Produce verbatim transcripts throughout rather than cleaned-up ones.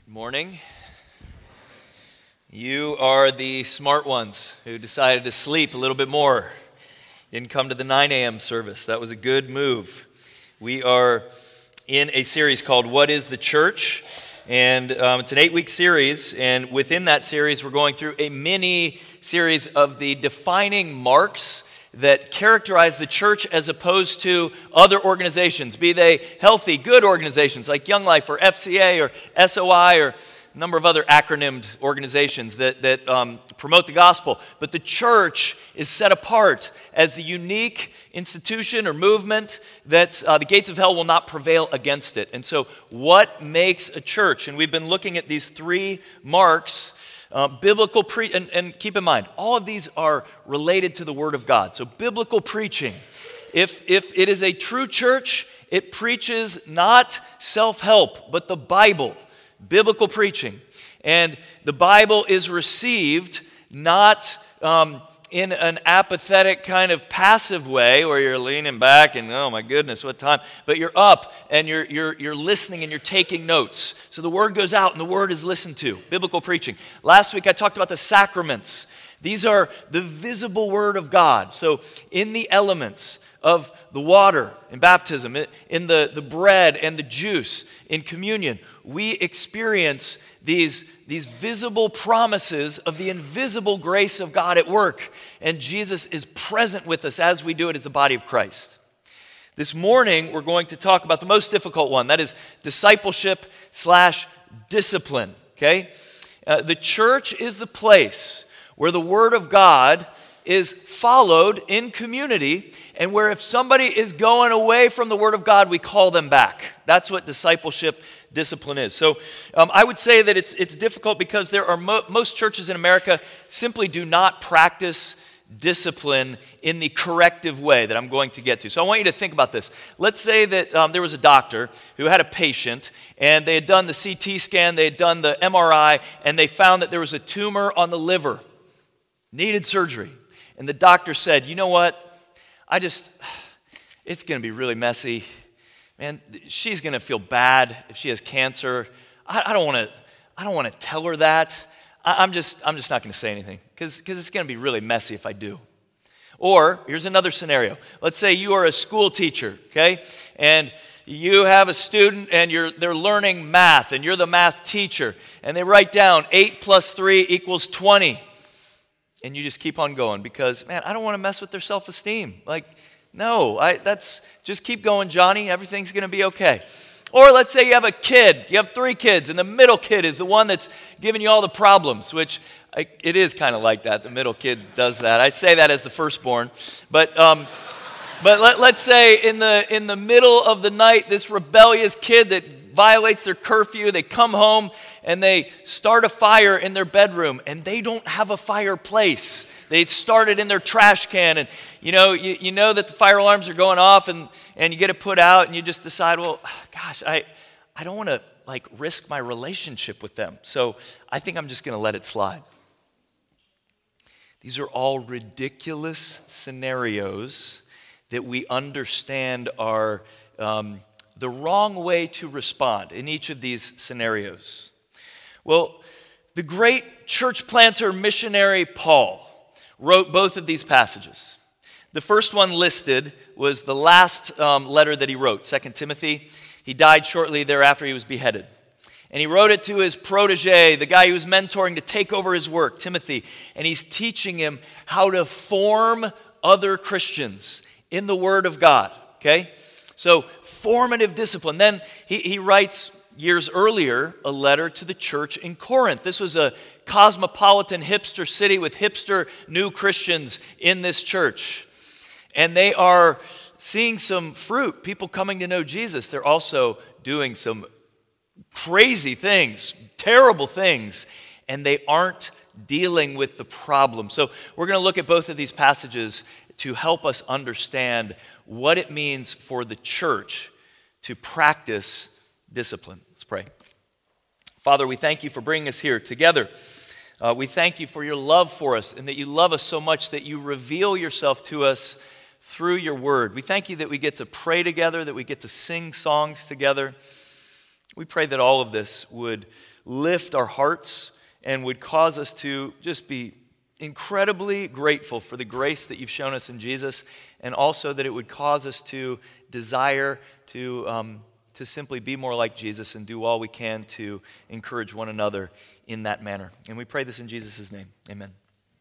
Morning. You are the smart ones who decided to sleep a little bit more. Didn't come to the nine a.m. service. That was a good move. We are in a series called What is the Church? And um, it's an eight-week series, and within that series we're going through a mini series of the defining marks that characterize the church as opposed to other organizations, be they healthy, good organizations like Young Life or F C A or S O I or a number of other acronymed organizations that, that um, promote the gospel. But the church is set apart as the unique institution or movement that uh, the gates of hell will not prevail against it. And so what makes a church? And we've been looking at these three marks. Uh, biblical pre and, and keep in mind, all of these are related to the Word of God. So biblical preaching, if if it is a true church, it preaches not self-help, but the Bible, biblical preaching. And the Bible is received not um, in an apathetic kind of passive way where you're leaning back and, oh my goodness, what time? But you're up and you're you're you're listening and you're taking notes. So the word goes out and the word is listened to. Biblical preaching. Last week I talked about the sacraments. These are the visible word of God. So in the elements of the water in baptism, in the, the bread and the juice in communion, we experience these, these visible promises of the invisible grace of God at work. And Jesus is present with us as we do it as the body of Christ. This morning, we're going to talk about the most difficult one. That is discipleship slash discipline, okay? Uh, the church is the place where the Word of God is followed in community, and where if somebody is going away from the Word of God, we call them back. That's what discipleship discipline is. So um, I would say that it's it's difficult because there are mo- most churches in America simply do not practice discipline in the corrective way that I'm going to get to. So I want you to think about this. Let's say that um, there was a doctor who had a patient, and they had done the C T scan, they had done the M R I, and they found that there was a tumor on the liver, needed surgery. And the doctor said, you know what, I just, it's going to be really messy. Man, she's going to feel bad if she has cancer. I, I don't want to, I don't want to tell her that. I, I'm just, I'm just not going to say anything because because it's going to be really messy if I do. Or here's another scenario. Let's say you are a school teacher, okay, and you have a student and you're they're learning math and you're the math teacher, and they write down eight plus three equals twenty. And you just keep on going because, man, I don't want to mess with their self-esteem. Like, no, I, that's, just keep going, Johnny. Everything's going to be okay. Or let's say you have a kid. You have three kids, and the middle kid is the one that's giving you all the problems, which I, it is kind of like that. The middle kid does that. I say that as the firstborn. But um, but let, let's say in the in the middle of the night, this rebellious kid that violates their curfew, they come home and they start a fire in their bedroom, and they don't have a fireplace. They start it in their trash can, and you know you, you know that the fire alarms are going off, and, and you get it put out, and you just decide, well, gosh, I, I don't want to like risk my relationship with them, so I think I'm just going to let it slide. These are all ridiculous scenarios that we understand are um, the wrong way to respond in each of these scenarios. Well, the great church planter missionary Paul wrote both of these passages. The first one listed was the last um, letter that he wrote, Second Timothy. He died shortly thereafter. He was beheaded. And he wrote it to his protege, the guy he was mentoring to take over his work, Timothy. And he's teaching him how to form other Christians in the Word of God, okay? So formative discipline. Then he, he writes years earlier a letter to the church in Corinth. This was a cosmopolitan hipster city with hipster new Christians in this church. And they are seeing some fruit, people coming to know Jesus. They're also doing some crazy things, terrible things, and they aren't dealing with the problem. So we're going to look at both of these passages to help us understand what it means for the church to practice discipline. Let's pray. Father, we thank you for bringing us here together. Uh, we thank you for your love for us and that you love us so much that you reveal yourself to us through your word. We thank you that we get to pray together, that we get to sing songs together. We pray that all of this would lift our hearts and would cause us to just be incredibly grateful for the grace that you've shown us in Jesus, and also that it would cause us to desire to um, to simply be more like Jesus and do all we can to encourage one another in that manner. And we pray this in Jesus' name. Amen.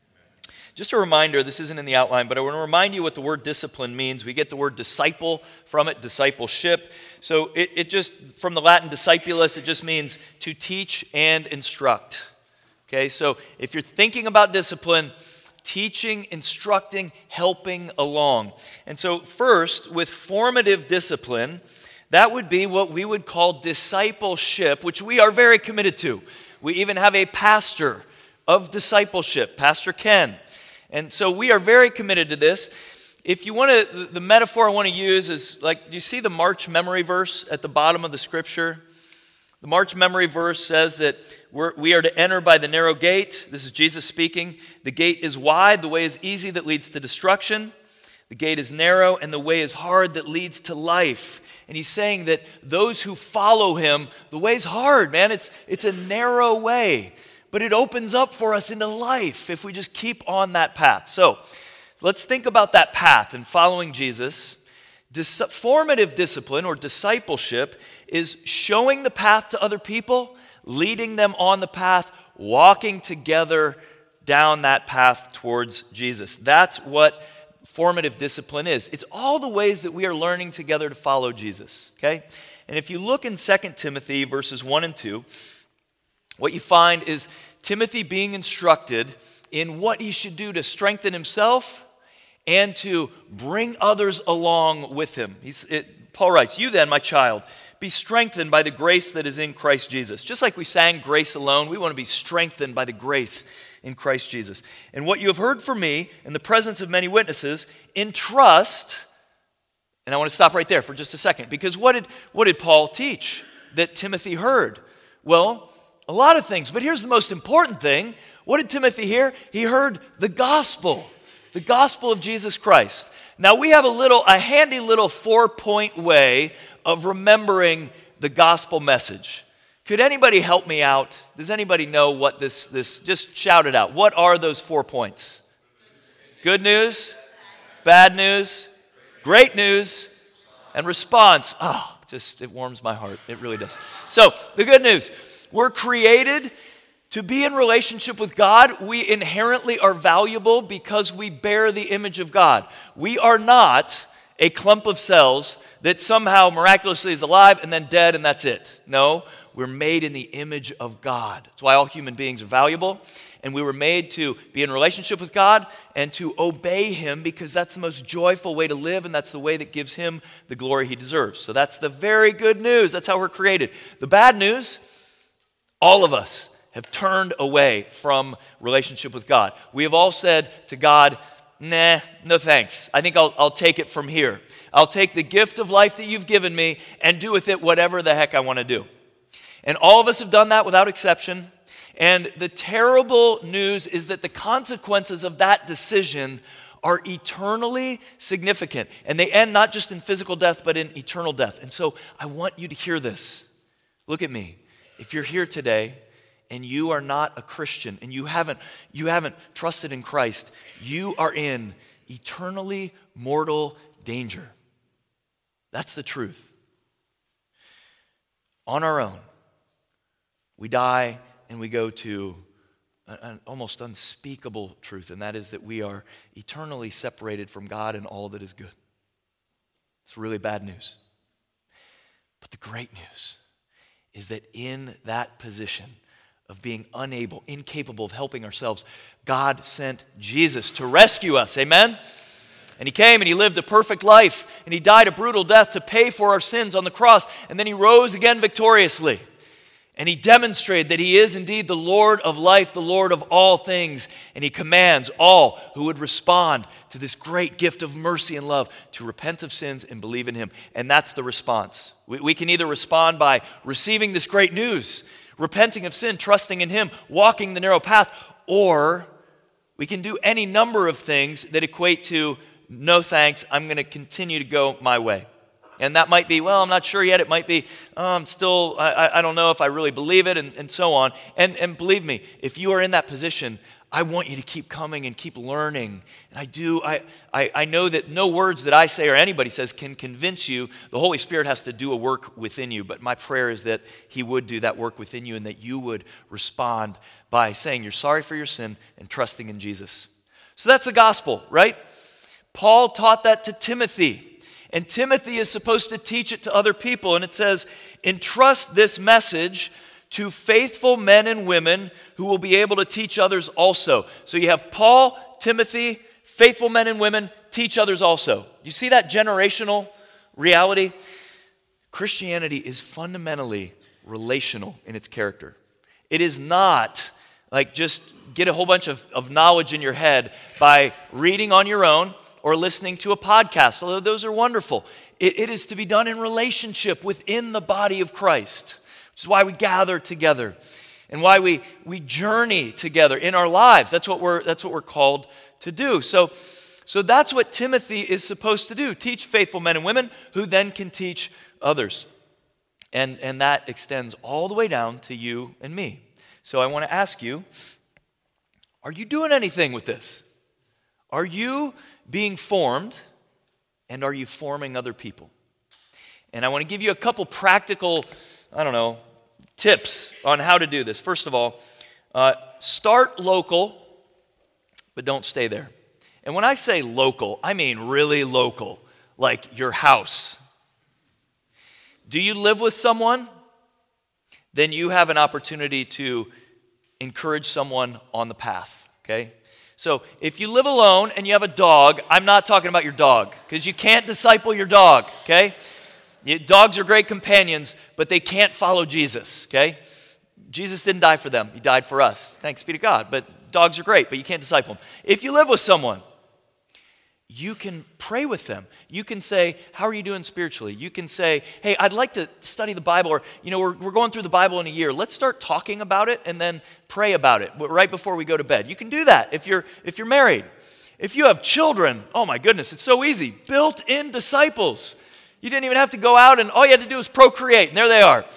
Just a reminder, this isn't in the outline, but I want to remind you what the word discipline means. We get the word disciple from it, discipleship. So it, it just, from the Latin discipulus, it just means to teach and instruct. Okay, so if you're thinking about discipline, teaching, instructing, helping along. And so first, with formative discipline, that would be what we would call discipleship, which we are very committed to. We even have a pastor of discipleship, Pastor Ken. And so we are very committed to this. If you want to, the metaphor I want to use is like, do you see the March memory verse at the bottom of the scripture? The March memory verse says that we're, we are to enter by the narrow gate. This is Jesus speaking. The gate is wide, the way is easy that leads to destruction. The gate is narrow, and the way is hard that leads to life. And he's saying that those who follow him, the way's hard, man. It's, it's a narrow way, but it opens up for us into life if we just keep on that path. So let's think about that path and following Jesus. Dis- formative discipline or discipleship is showing the path to other people, leading them on the path, walking together down that path towards Jesus. That's what formative discipline is. It's all the ways that we are learning together to follow Jesus, okay? And if you look in Second Timothy verses one and two, what you find is Timothy being instructed in what he should do to strengthen himself and to bring others along with him. He's, it, Paul writes, "You then, my child, be strengthened by the grace that is in Christ Jesus." Just like we sang Grace Alone, we want to be strengthened by the grace in Christ Jesus. "And what you have heard from me in the presence of many witnesses, entrust," and I want to stop right there for just a second, because what did, what did Paul teach that Timothy heard? Well, a lot of things, but here's the most important thing. What did Timothy hear? He heard the gospel, the gospel of Jesus Christ. Now we have a little, a handy little four-point way of remembering the gospel message. Could anybody help me out? Does anybody know what this, this, just shout it out. What are those four points? Good news, bad news, great news, and response. Oh, just, it warms my heart. It really does. So, the good news. We're created to be in relationship with God. We inherently are valuable because we bear the image of God. We are not a clump of cells that somehow miraculously is alive and then dead and that's it. No. We're made in the image of God. That's why all human beings are valuable. And we were made to be in relationship with God and to obey him because that's the most joyful way to live and that's the way that gives him the glory he deserves. So that's the very good news. That's how we're created. The bad news, all of us have turned away from relationship with God. We have all said to God, nah, no thanks. I think I'll, I'll take it from here. I'll take the gift of life that you've given me and do with it whatever the heck I want to do. And all of us have done that without exception. And the terrible news is that the consequences of that decision are eternally significant. And they end not just in physical death, but in eternal death. And so I want you to hear this. Look at me. If you're here today and you are not a Christian and you haven't, you haven't trusted in Christ, you are in eternally mortal danger. That's the truth. On our own. We die and we go to an almost unspeakable truth, and that is that we are eternally separated from God and all that is good. It's really bad news. But the great news is that in that position of being unable, incapable of helping ourselves, God sent Jesus to rescue us. Amen? And he came and he lived a perfect life, and he died a brutal death to pay for our sins on the cross, and then he rose again victoriously. And he demonstrated that he is indeed the Lord of life, the Lord of all things. And he commands all who would respond to this great gift of mercy and love to repent of sins and believe in him. And that's the response. We, we can either respond by receiving this great news, repenting of sin, trusting in him, walking the narrow path, or we can do any number of things that equate to, no thanks, I'm going to continue to go my way. And that might be, well, I'm not sure yet. It might be, oh, I'm still, I, I don't know if I really believe it, and, and so on. And, and believe me, if you are in that position, I want you to keep coming and keep learning. And I do, I, I, I know that no words that I say or anybody says can convince you. The Holy Spirit has to do a work within you. But my prayer is that he would do that work within you and that you would respond by saying you're sorry for your sin and trusting in Jesus. So that's the gospel, right? Paul taught that to Timothy. And Timothy is supposed to teach it to other people. And it says, entrust this message to faithful men and women who will be able to teach others also. So you have Paul, Timothy, faithful men and women, teach others also. You see that generational reality? Christianity is fundamentally relational in its character. It is not like just get a whole bunch of, of knowledge in your head by reading on your own or listening to a podcast, although those are wonderful. It, it is to be done in relationship within the body of Christ, which is why we gather together and why we, we journey together in our lives. That's what we're, that's what we're called to do. So, so that's what Timothy is supposed to do, teach faithful men and women who then can teach others. And, and that extends all the way down to you and me. So I want to ask you, are you doing anything with this? Are you being formed, and are you forming other people? And I want to give you a couple practical, I don't know, tips on how to do this. First of all, uh, start local, but don't stay there. And when I say local, I mean really local, like your house. Do you live with someone? Then you have an opportunity to encourage someone on the path, okay? So if you live alone and you have a dog, I'm not talking about your dog, because you can't disciple your dog, okay? You, dogs are great companions, but they can't follow Jesus, okay? Jesus didn't die for them. He died for us. Thanks be to God. But dogs are great, but you can't disciple them. If you live with someone, you can pray with them. You can say, how are you doing spiritually? You can say, hey, I'd like to study the Bible, or, you know, we're, we're going through the Bible in a year. Let's start talking about it and then pray about it right before we go to bed. You can do that if you're, if you're married. If you have children, oh my goodness, it's so easy. Built-in disciples. You didn't even have to go out, and all you had to do was procreate, and there they are.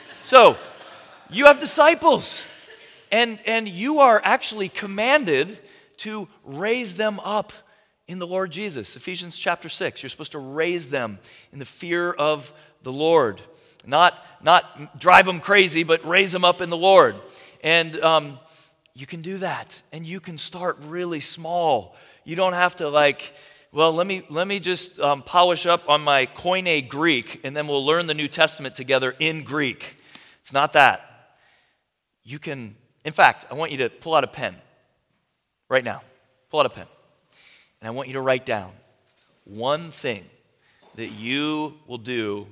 So you have disciples, and, and you are actually commanded to raise them up in the Lord Jesus. Ephesians chapter six, you're supposed to raise them in the fear of the Lord. Not, not drive them crazy, but raise them up in the Lord. And um, you can do that, and you can start really small. You don't have to like, well, let me, let me just um, polish up on my Koine Greek, and then we'll learn the New Testament together in Greek. It's not that. You can, in fact, I want you to pull out a pen right now. Pull out a pen. And I want you to write down one thing that you will do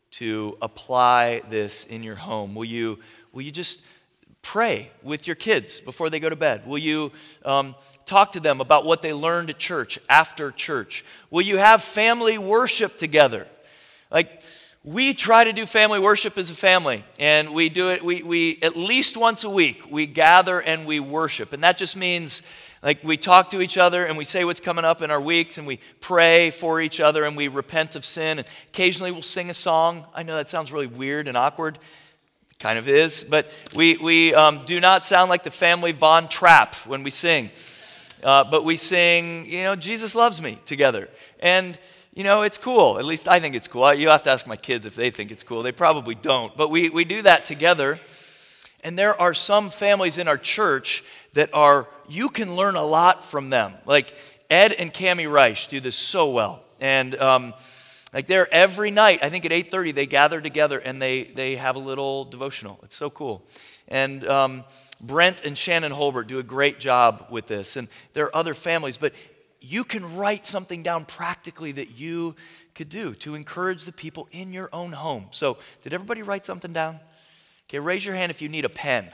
to apply this in your home. Will you, will you just pray with your kids before they go to bed? Will you um, talk to them about what they learned at church, after church? Will you have family worship together? Like, we try to do family worship as a family, and we do it, we, we at least once a week, we gather and we worship. And that just means, like, we talk to each other and we say what's coming up in our weeks, and we pray for each other and we repent of sin. And occasionally we'll sing a song. I know that sounds really weird and awkward. It kind of is. But we, we um, do not sound like the family Von Trapp when we sing. Uh, but we sing, you know, Jesus Loves Me together. And, you know, it's cool. At least I think it's cool. You have to ask my kids if they think it's cool. They probably don't. But we, we do that together. And there are some families in our church that are, you can learn a lot from them. Like Ed and Cammie Reich do this so well. And um, like they're every night, I think at eight thirty, they gather together and they, they have a little devotional. It's so cool. And um, Brent and Shannon Holbert do a great job with this. And there are other families, but you can write something down practically that you could do to encourage the people in your own home. So did everybody write something down? Okay, raise your hand if you need a pen.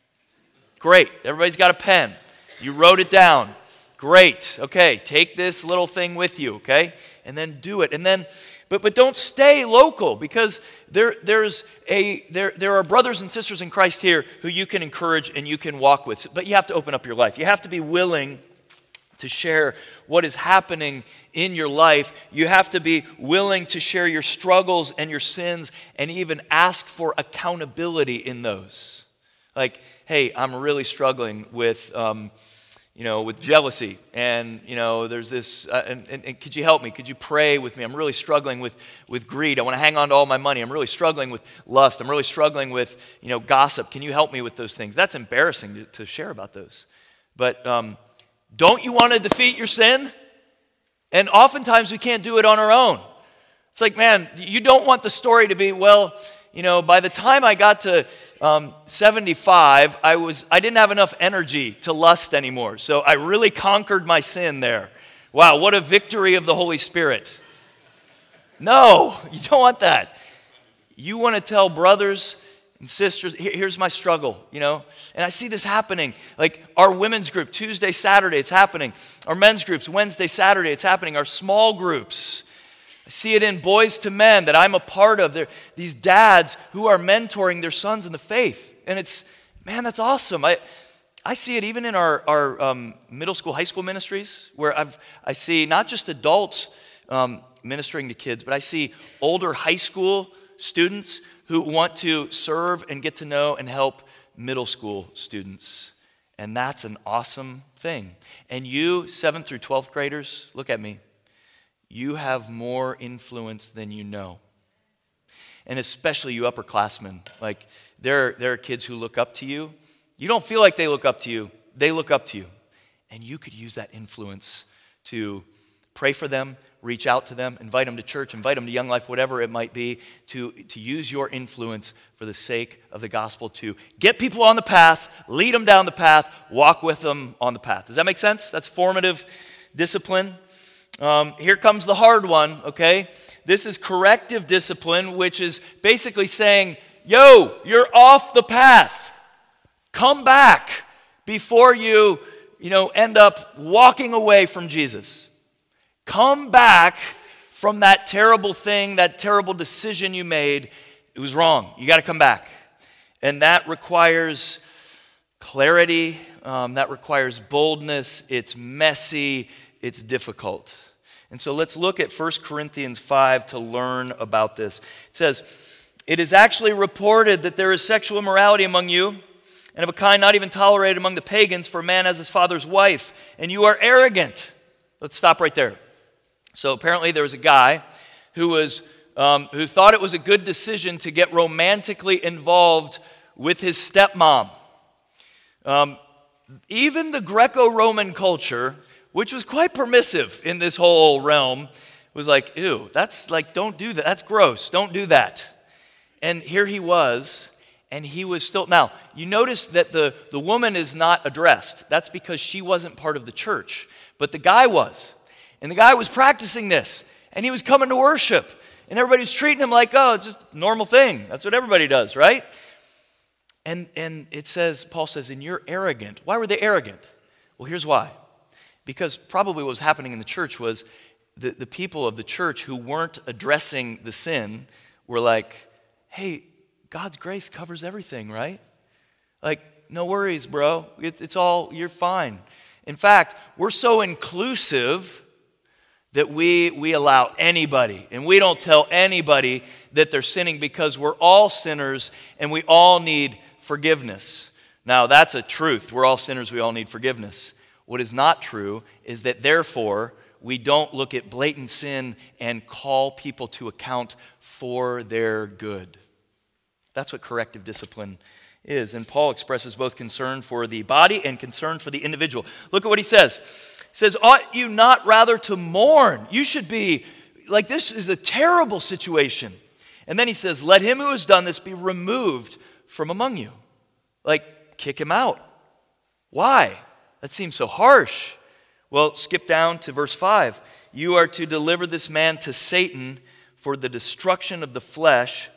Great, everybody's got a pen. You wrote it down. Great, okay, take this little thing with you, okay? And then do it. And then, but but don't stay local, because there there's a there there are brothers and sisters in Christ here who you can encourage and you can walk with. But you have to open up your life. You have to be willing to share what is happening in your life. You have to be willing to share your struggles and your sins and even ask for accountability in those. Like, hey, I'm really struggling with, um, you know, with jealousy, and, you know, there's this, uh, and, and, and could you help me? Could you pray with me? I'm really struggling with, with greed. I want to hang on to all my money. I'm really struggling with lust. I'm really struggling with, you know, gossip. Can you help me with those things? That's embarrassing to, to share about those. But um, don't you want to defeat your sin? And oftentimes we can't do it on our own. It's like, man, you don't want the story to be, well, you know, by the time I got to um, seventy-five, I was I didn't have enough energy to lust anymore. So I really conquered my sin there. Wow, what a victory of the Holy Spirit. No, you don't want that. You want to tell brothers and sisters, Here, here's my struggle, you know. And I see this happening. Like our women's group, Tuesday, Saturday, it's happening. Our men's groups, Wednesday, Saturday, it's happening. Our small groups. I see it in Boys to Men that I'm a part of. They're these dads who are mentoring their sons in the faith. And it's, man, that's awesome. I I see it even in our, our um, middle school, high school ministries, where I've I see not just adults um, ministering to kids, but I see older high school students who want to serve and get to know and help middle school students. And that's an awesome thing. And you, seventh through twelfth graders, look at me. You have more influence than you know. And especially you upperclassmen. Like, there, there are kids who look up to you. You don't feel like they look up to you. They look up to you. And you could use that influence to pray for them, reach out to them, invite them to church, invite them to Young Life, whatever it might be, to, to use your influence for the sake of the gospel, to get people on the path, lead them down the path, walk with them on the path. Does that make sense? That's formative discipline. Um, here comes the hard one, okay? This is corrective discipline, which is basically saying, yo, you're off the path. Come back before you, you know, end up walking away from Jesus. Come back from that terrible thing, that terrible decision you made. It was wrong. You got to come back. And that requires clarity. Um, that requires boldness. It's messy. It's difficult. And so let's look at First Corinthians five to learn about this. It says, it is actually reported that there is sexual immorality among you, and of a kind not even tolerated among the pagans, for a man has his father's wife, and you are arrogant. Let's stop right there. So apparently there was a guy who was um, who thought it was a good decision to get romantically involved with his stepmom. Um, even the Greco-Roman culture, which was quite permissive in this whole realm, was like, ew, that's like, don't do that. That's gross. Don't do that. And here he was, and he was still, now, you notice that the, the woman is not addressed. That's because she wasn't part of the church, but the guy was. And the guy was practicing this, and he was coming to worship, and everybody's treating him like, oh, it's just a normal thing. That's what everybody does, right? And, and it says, Paul says, and you're arrogant. Why were they arrogant? Well, here's why. Because probably what was happening in the church was the, the people of the church who weren't addressing the sin were like, hey, God's grace covers everything, right? Like, no worries, bro. It, it's all, you're fine. In fact, we're so inclusive that we, we allow anybody, and we don't tell anybody that they're sinning because we're all sinners and we all need forgiveness. Now, that's a truth. We're all sinners. We all need forgiveness. What is not true is that therefore we don't look at blatant sin and call people to account for their good. That's what corrective discipline is. And Paul expresses both concern for the body and concern for the individual. Look at what he says. He says, ought you not rather to mourn? You should be, like, this is a terrible situation. And then he says, let him who has done this be removed from among you. Like, kick him out. Why? That seems so harsh. Well, skip down to verse five. You are to deliver this man to Satan for the destruction of the flesh,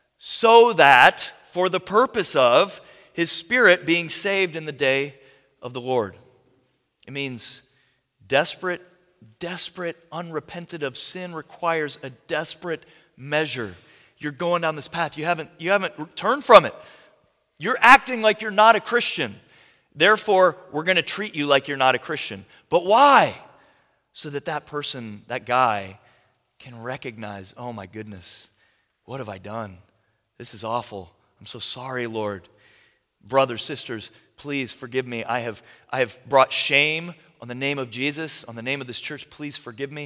so that for the purpose of his spirit being saved in the day of the Lord. It means desperate, desperate, unrepented of sin requires a desperate measure. You're going down this path. You haven't, you haven't turned from it. You're acting like you're not a Christian. Therefore, we're going to treat you like you're not a Christian. But why? So that that person, that guy, can recognize, oh my goodness, what have I done? This is awful. I'm so sorry, Lord. Brothers, sisters, please forgive me. I have, I have brought shame on the name of Jesus, on the name of this church. Please forgive me.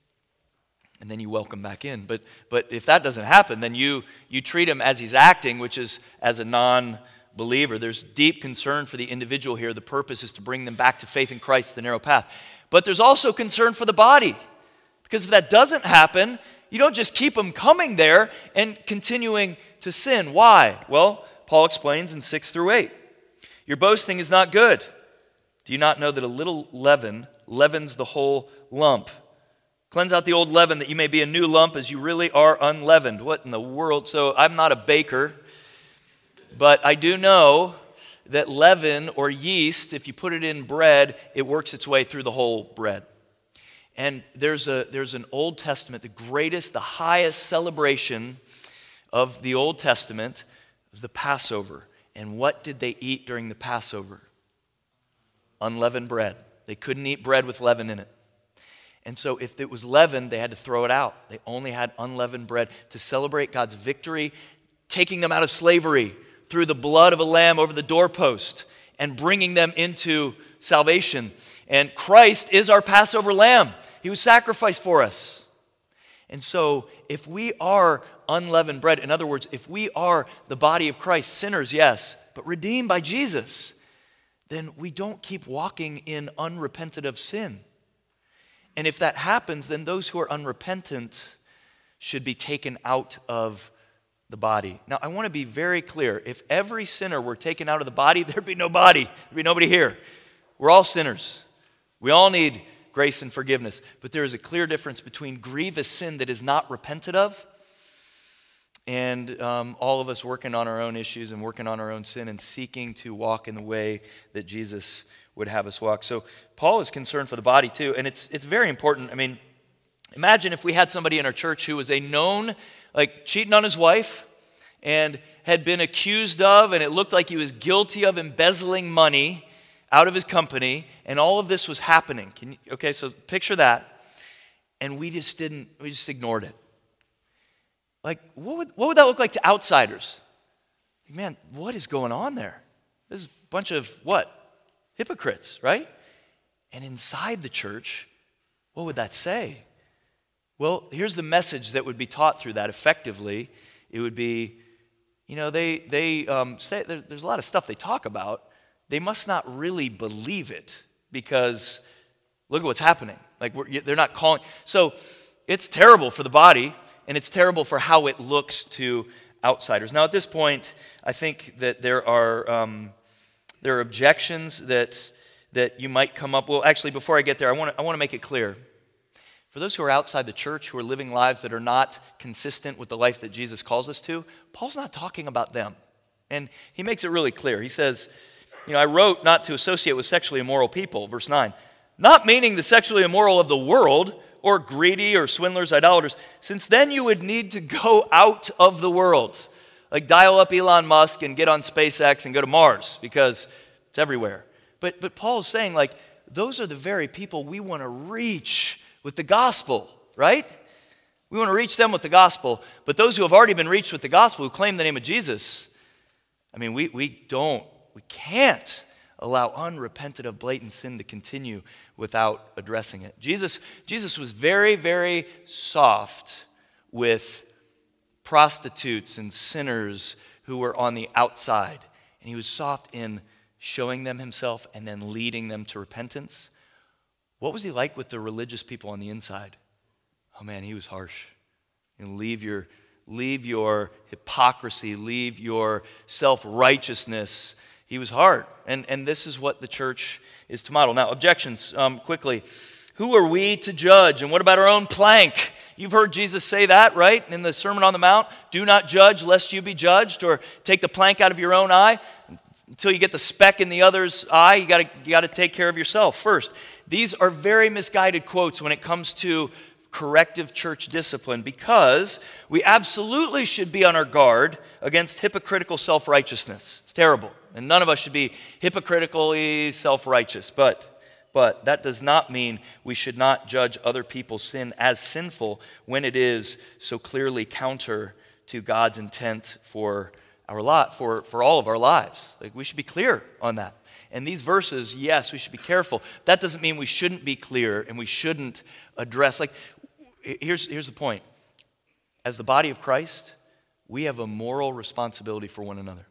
And then you welcome back in. But, but if that doesn't happen, then you, you treat him as he's acting, which is as a non-believer. There's deep concern for the individual here. The purpose is to bring them back to faith in Christ, the narrow path. But there's also concern for the body. Because if that doesn't happen, you don't just keep them coming there and continuing to sin. Why? Well, Paul explains in six through eight. Your boasting is not good. Do you not know that a little leaven leavens the whole lump? Cleanse out the old leaven that you may be a new lump as you really are unleavened. What in the world? So I'm not a baker, but I do know that leaven or yeast, if you put it in bread, it works its way through the whole bread. And there's a there's an Old Testament, the greatest, the highest celebration of the Old Testament was the Passover. And what did they eat during the Passover? Unleavened bread. They couldn't eat bread with leaven in it. And so if it was leavened, they had to throw it out. They only had unleavened bread to celebrate God's victory, taking them out of slavery through the blood of a lamb over the doorpost and bringing them into salvation. And Christ is our Passover lamb. He was sacrificed for us. And so if we are unleavened bread, in other words, if we are the body of Christ, sinners, yes, but redeemed by Jesus, then we don't keep walking in unrepentant of sin. And if that happens, then those who are unrepentant should be taken out of the body. Now, I want to be very clear. If every sinner were taken out of the body, there'd be no body. There'd be nobody here. We're all sinners. We all need grace and forgiveness. But there is a clear difference between grievous sin that is not repented of and um, all of us working on our own issues and working on our own sin and seeking to walk in the way that Jesus would have us walk. So Paul is concerned for the body too, and it's it's very important. I mean, imagine if we had somebody in our church who was a known, like cheating on his wife and had been accused of, and it looked like he was guilty of embezzling money out of his company, and all of this was happening. Can you, okay, so picture that, and we just didn't, we just ignored it. Like, what would what would that look like to outsiders? Man, what is going on there? This is a bunch of what? Hypocrites, right? And inside the church, what would that say? Well, here's the message that would be taught through that effectively. It would be, you know, they they um, say there, there's a lot of stuff they talk about. They must not really believe it because look at what's happening. Like we're, they're not calling. So it's terrible for the body, and it's terrible for how it looks to outsiders. Now, at this point, I think that there are. Um, There are objections that that you might come up. Well, actually, before I get there, I want to I want to make it clear. For those who are outside the church, who are living lives that are not consistent with the life that Jesus calls us to, Paul's not talking about them. And he makes it really clear. He says, you know, I wrote not to associate with sexually immoral people, verse nine. Not meaning the sexually immoral of the world, or greedy, or swindlers, idolaters, since then you would need to go out of the world. Like dial up Elon Musk and get on SpaceX and go to Mars because it's everywhere. But but Paul's saying like those are the very people we want to reach with the gospel, right? We want to reach them with the gospel. But those who have already been reached with the gospel, who claim the name of Jesus, I mean, we we don't, we can't allow unrepentant of blatant sin to continue without addressing it. Jesus, Jesus was very, very soft with prostitutes and sinners who were on the outside. And he was soft in showing them himself and then leading them to repentance. What was he like with the religious people on the inside? Oh man, he was harsh. You know, leave your, leave your hypocrisy, leave your self-righteousness. He was hard. And, and this is what the church is to model. Now, objections, um, quickly. Who are we to judge? And what about our own plank? You've heard Jesus say that, right? In the Sermon on the Mount, do not judge lest you be judged, or take the plank out of your own eye. Until you get the speck in the other's eye, you gotta, you gotta take care of yourself first. These are very misguided quotes when it comes to corrective church discipline, because we absolutely should be on our guard against hypocritical self-righteousness. It's terrible. And none of us should be hypocritically self-righteous. But, but that does not mean we should not judge other people's sin as sinful when it is so clearly counter to God's intent for our lot, for, for all of our lives. Like, we should be clear on that. And these verses, yes, we should be careful. That doesn't mean we shouldn't be clear and we shouldn't address. Like, here's, here's the point. As the body of Christ, we have a moral responsibility for one another.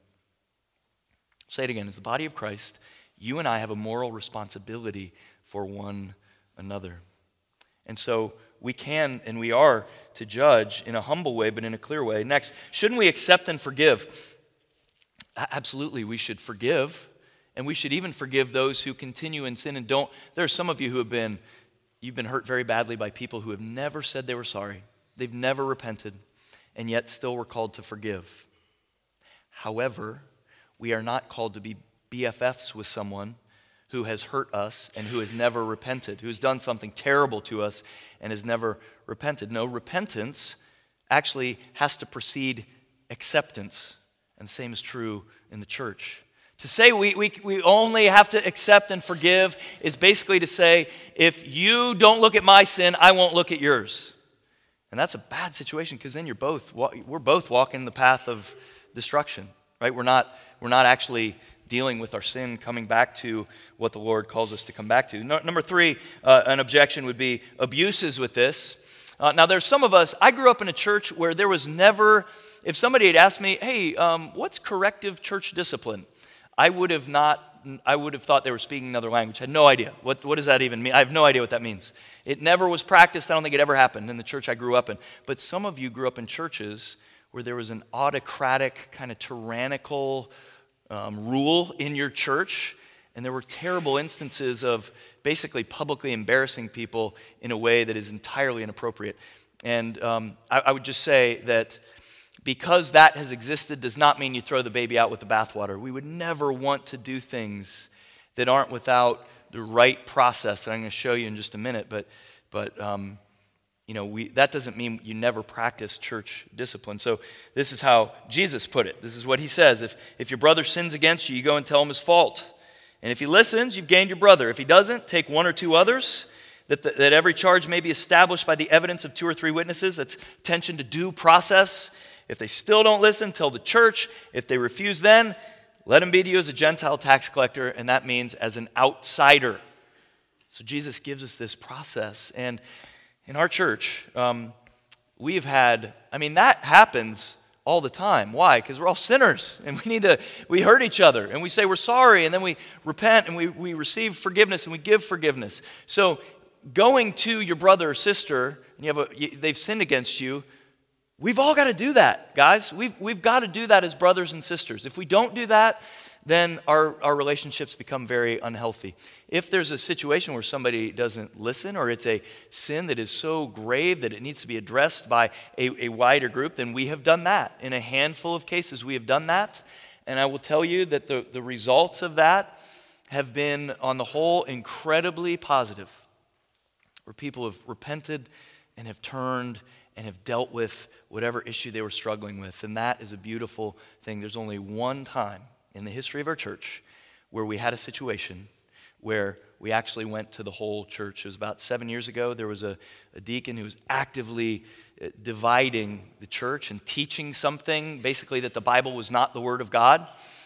I'll say it again. As the body of Christ, you and I have a moral responsibility for one another. And so we can and we are to judge in a humble way, but in a clear way. Next, shouldn't we accept and forgive? Absolutely, we should forgive. And we should even forgive those who continue in sin and don't. There are some of you who have been, you've been hurt very badly by people who have never said they were sorry. They've never repented, and yet still were called to forgive. However, we are not called to be B F Fs with someone who has hurt us and who has never repented, who has done something terrible to us and has never repented. No, repentance actually has to precede acceptance, and the same is true in the church. To say we, we, we only have to accept and forgive is basically to say, if you don't look at my sin, I won't look at yours. And that's a bad situation, because then you're both we're both walking the path of destruction, right? We're not we're not actually dealing with our sin, coming back to what the Lord calls us to come back to. No, number three, uh, an objection would be abuses with this. Uh, now, there's some of us. I grew up in a church where there was never. If somebody had asked me, "Hey, um, what's corrective church discipline?" I would have not, I would have thought they were speaking another language. I had no idea. What, what does that even mean? I have no idea what that means. It never was practiced. I don't think it ever happened in the church I grew up in. But some of you grew up in churches where there was an autocratic, kind of tyrannical um, rule in your church. And there were terrible instances of basically publicly embarrassing people in a way that is entirely inappropriate. And um, I, I would just say that because that has existed does not mean you throw the baby out with the bathwater. We would never want to do things that aren't without the right process that I'm going to show you in just a minute. But, but um, you know, we, that doesn't mean you never practice church discipline. So this is how Jesus put it. This is what he says. If, if your brother sins against you, you go and tell him his fault. And if he listens, you've gained your brother. If he doesn't, take one or two others, that, the, that every charge may be established by the evidence of two or three witnesses. That's attention to due process. If they still don't listen, tell the church. If they refuse, then let him be to you as a Gentile tax collector, and that means as an outsider. So Jesus gives us this process. And in our church, um, we've had, I mean, that happens all the time. Why? Because we're all sinners, and we need to, we hurt each other, and we say we're sorry, and then we repent, and we, we receive forgiveness, and we give forgiveness. So going to your brother or sister, and you have a, they've sinned against you, we've all got to do that, guys. We've, we've got to do that as brothers and sisters. If we don't do that, then our, our relationships become very unhealthy. If there's a situation where somebody doesn't listen, or it's a sin that is so grave that it needs to be addressed by a, a wider group, then we have done that. In a handful of cases, we have done that. And I will tell you that the, the results of that have been, on the whole, incredibly positive, where people have repented and have turned and have dealt with whatever issue they were struggling with. And that is a beautiful thing. There's only one time in the history of our church where we had a situation where we actually went to the whole church. It was about seven years ago. There was a, a deacon who was actively dividing the church and teaching something, basically that the Bible was not the Word of God,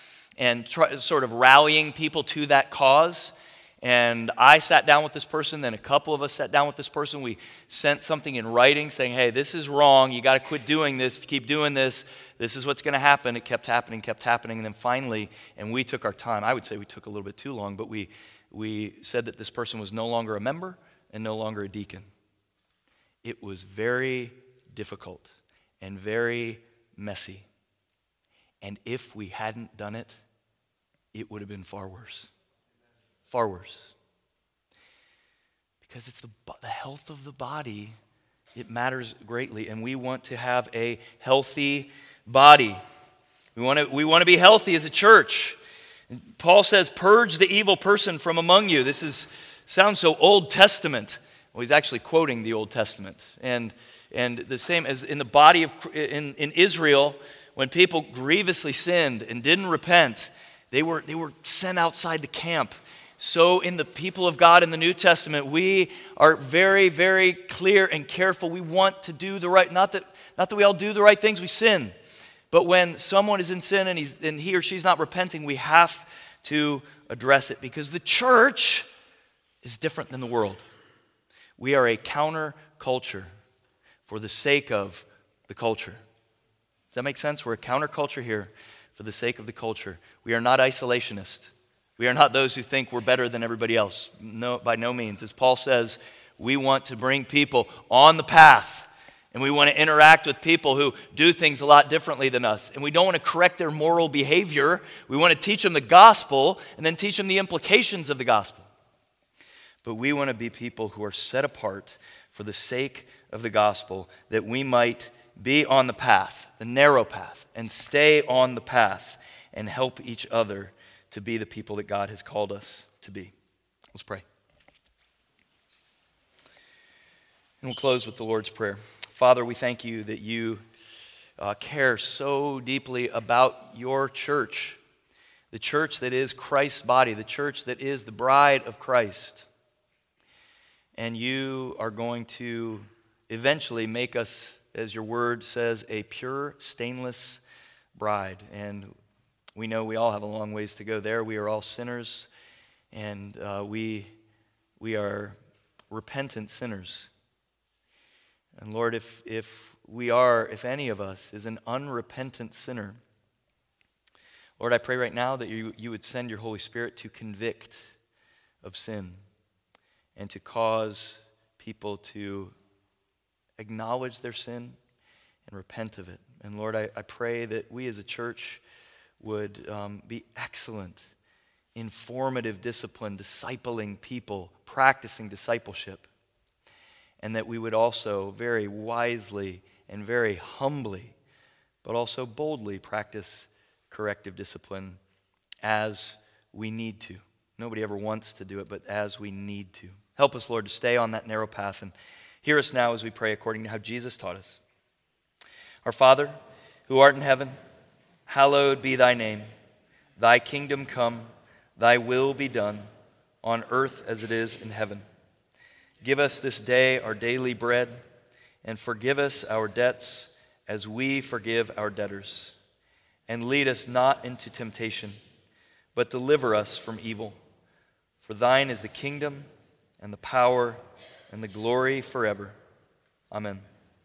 and try, sort of rallying people to that cause. And I sat down with this person, then a couple of us sat down with this person. We sent something in writing saying, hey, this is wrong. You got to quit doing this. If you keep doing this, this is what's going to happen. It kept happening, kept happening. And then finally, and we took our time. I would say we took a little bit too long, but we, we said that this person was no longer a member and no longer a deacon. It was very difficult and very messy. And if we hadn't done it, it would have been far worse. Far worse. Because it's the, the health of the body, it matters greatly, and we want to have a healthy body. We want to, we want to be healthy as a church. And Paul says, purge the evil person from among you. This is sounds so Old Testament. Well, he's actually quoting the Old Testament. And, and the same as in the body of, in, in Israel, when people grievously sinned and didn't repent, They were, they were sent outside the camp. So in the people of God in the New Testament, we are very, very clear and careful. We want to do the right, not that, not that we all do the right things, we sin. But when someone is in sin and, he's, and he or she's not repenting, we have to address it because the church is different than the world. We are a counterculture for the sake of the culture. Does that make sense? We're a counterculture here for the sake of the culture. We are not isolationist. We are not those who think we're better than everybody else. No, by no means. As Paul says, we want to bring people on the path, and we want to interact with people who do things a lot differently than us. And we don't want to correct their moral behavior. We want to teach them the gospel and then teach them the implications of the gospel. But we want to be people who are set apart for the sake of the gospel, that we might be on the path, the narrow path, and stay on the path and help each other to be the people that God has called us to be. Let's pray. And we'll close with the Lord's Prayer. Father, we thank you that you uh, care so deeply about your church, the church that is Christ's body, the church that is the bride of Christ. And you are going to eventually make us, as your word says, a pure, stainless bride. And we know we all have a long ways to go there. We are all sinners, and uh, we, we are repentant sinners. And Lord, if, if we are, if any of us is an unrepentant sinner, Lord, I pray right now that you, you would send your Holy Spirit to convict of sin and to cause people to acknowledge their sin and repent of it. And Lord, I, I pray that we as a church would um, be excellent, informative discipline, discipling people, practicing discipleship. And that we would also very wisely and very humbly, but also boldly practice corrective discipline as we need to. Nobody ever wants to do it, but as we need to. Help us, Lord, to stay on that narrow path, and hear us now as we pray according to how Jesus taught us. Our Father, who art in heaven, hallowed be thy name. Thy kingdom come, thy will be done, on earth as it is in heaven. Give us this day our daily bread, and forgive us our debts as we forgive our debtors. And lead us not into temptation, but deliver us from evil. For thine is the kingdom, and the power, and the glory forever. Amen.